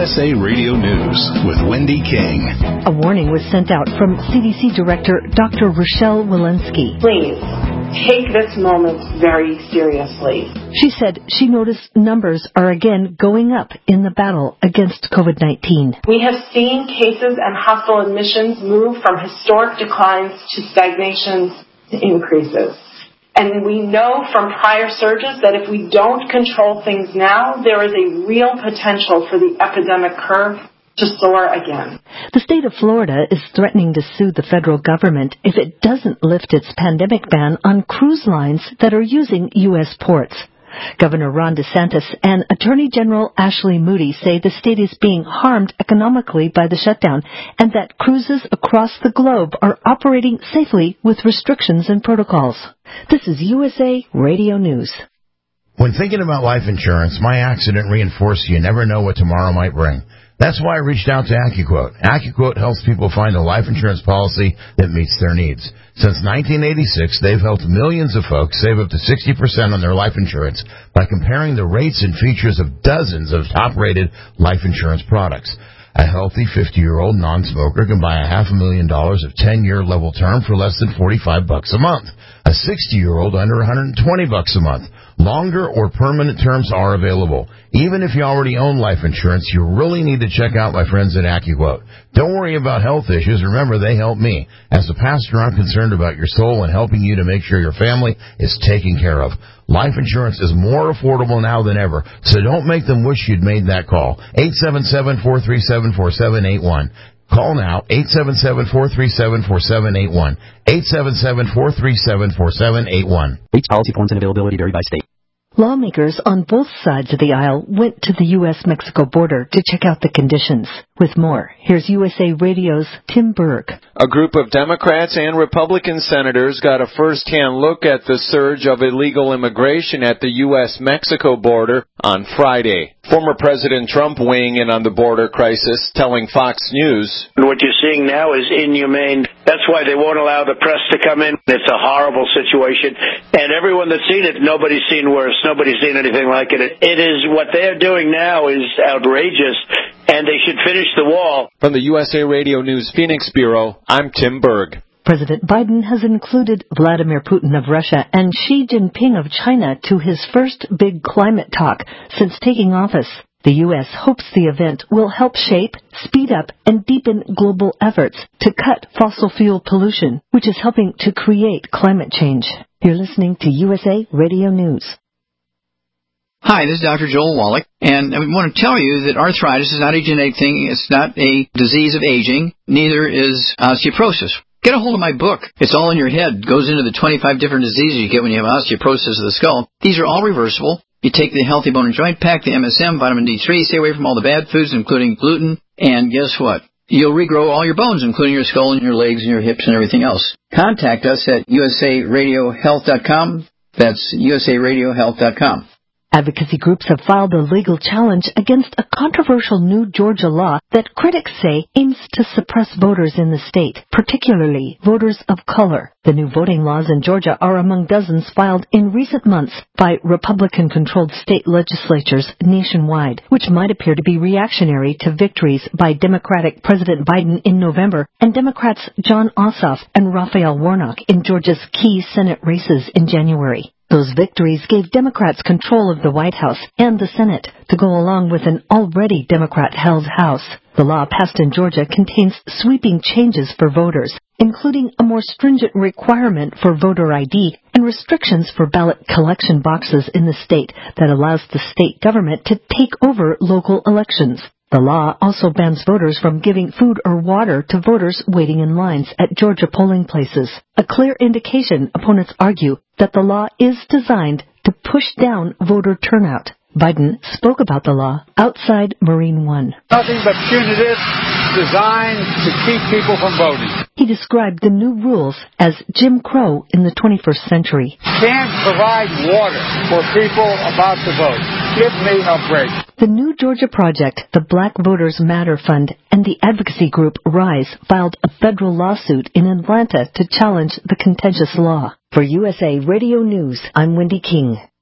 USA Radio News with Wendy King. A warning was sent out from CDC Director Dr. Rochelle Walensky. Please take this moment very seriously. She said she noticed numbers are again going up in the battle against COVID-19. We have seen cases and hospital admissions move from historic declines to stagnations to increases. And we know from prior surges that if we don't control things now, there is a real potential for the epidemic curve to soar again. The state of Florida is threatening to sue the federal government if it doesn't lift its pandemic ban on cruise lines that are using U.S. ports. Governor Ron DeSantis and Attorney General Ashley Moody say the state is being harmed economically by the shutdown and that cruises across the globe are operating safely with restrictions and protocols. This is USA Radio News. When thinking about life insurance, my accident reinforced you never know what tomorrow might bring. That's why I reached out to AccuQuote. AccuQuote helps people find a life insurance policy that meets their needs. Since 1986, they've helped millions of folks save up to 60% on their life insurance by comparing the rates and features of dozens of top-rated life insurance products. A healthy 50-year-old non-smoker can buy $500,000 of 10-year level term for less than $45 a month. A 60-year-old under $120 a month. Longer or permanent terms are available. Even if you already own life insurance, you really need to check out my friends at AccuQuote. Don't worry about health issues. Remember, they help me. As a pastor, I'm concerned about your soul and helping you to make sure your family is taken care of. Life insurance is more affordable now than ever, so don't make them wish you'd made that call. 877-437-4781. Call now, 877-437-4781. 877-437-4781. Each policy forms and availability vary by state. Lawmakers on both sides of the aisle went to the U.S.-Mexico border to check out the conditions. With more, here's USA Radio's Tim Berg. A group of Democrats and Republican senators got a first-hand look at the surge of illegal immigration at the U.S.-Mexico border on Friday. Former President Trump weighing in on the border crisis, telling Fox News, "What you're seeing now is inhumane. That's why they won't allow the press to come in. It's a horrible situation. And everyone that's seen it, nobody's seen worse. Nobody's seen anything like it. It is, what they're doing now is outrageous, and they should finish the wall." From the USA Radio News Phoenix Bureau, I'm Tim Berg. President Biden has included Vladimir Putin of Russia and Xi Jinping of China to his first big climate talk since taking office. The U.S. hopes the event will help shape, speed up, and deepen global efforts to cut fossil fuel pollution, which is helping to create climate change. You're listening to USA Radio News. Hi, this is Dr. Joel Wallach, and I want to tell you that arthritis is not a genetic thing. It's not a disease of aging. Neither is osteoporosis. Get a hold of my book. It's all in your head. It goes into the 25 different diseases you get when you have osteoporosis of the skull. These are all reversible. You take the Healthy Bone and Joint Pack, the MSM, vitamin D3, stay away from all the bad foods, including gluten, and guess what? You'll regrow all your bones, including your skull and your legs and your hips and everything else. Contact us at usaradiohealth.com. That's usaradiohealth.com. Advocacy groups have filed a legal challenge against a controversial new Georgia law that critics say aims to suppress voters in the state, particularly voters of color. The new voting laws in Georgia are among dozens filed in recent months by Republican-controlled state legislatures nationwide, which might appear to be reactionary to victories by Democratic President Biden in November and Democrats Jon Ossoff and Raphael Warnock in Georgia's key Senate races in January. Those victories gave Democrats control of the White House and the Senate to go along with an already Democrat-held House. The law passed in Georgia contains sweeping changes for voters, including a more stringent requirement for voter ID and restrictions for ballot collection boxes in the state that allows the state government to take over local elections. The law also bans voters from giving food or water to voters waiting in lines at Georgia polling places, a clear indication, opponents argue, that the law is designed to push down voter turnout. Biden spoke about the law outside Marine One. Nothing but punitive, designed to keep people from voting. He described the new rules as Jim Crow in the 21st century. Can't provide water for people about to vote. Give me a break. The New Georgia Project, the Black Voters Matter Fund, and the advocacy group RISE filed a federal lawsuit in Atlanta to challenge the contentious law. For USA Radio News, I'm Wendy King.